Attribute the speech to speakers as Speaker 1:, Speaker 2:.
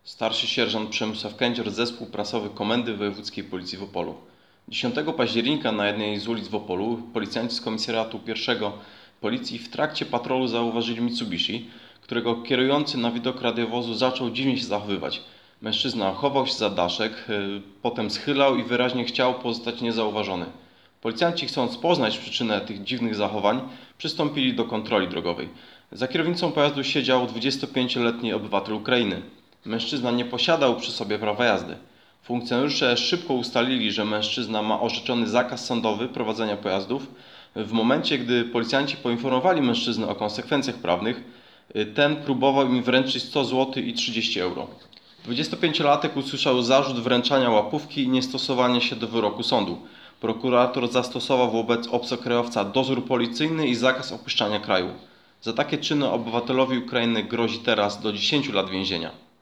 Speaker 1: Starszy sierżant Przemysław Kędzior, zespół prasowy Komendy Wojewódzkiej Policji w Opolu. 10 października na jednej z ulic w Opolu policjanci z Komisariatu I Policji w trakcie patrolu zauważyli Mitsubishi, którego kierujący na widok radiowozu zaczął dziwnie się zachowywać. Mężczyzna chował się za daszek, potem schylał i wyraźnie chciał pozostać niezauważony. Policjanci, chcąc poznać przyczynę tych dziwnych zachowań, przystąpili do kontroli drogowej. Za kierownicą pojazdu siedział 25-letni obywatel Ukrainy. Mężczyzna nie posiadał przy sobie prawa jazdy. Funkcjonariusze szybko ustalili, że mężczyzna ma orzeczony zakaz sądowy prowadzenia pojazdów. W momencie, gdy policjanci poinformowali mężczyznę o konsekwencjach prawnych, ten próbował im wręczyć 100 zł i 30 euro. 25-latek usłyszał zarzut wręczania łapówki i niestosowania się do wyroku sądu. Prokurator zastosował wobec obcokrajowca dozór policyjny i zakaz opuszczania kraju. Za takie czyny obywatelowi Ukrainy grozi teraz do 10 lat więzienia.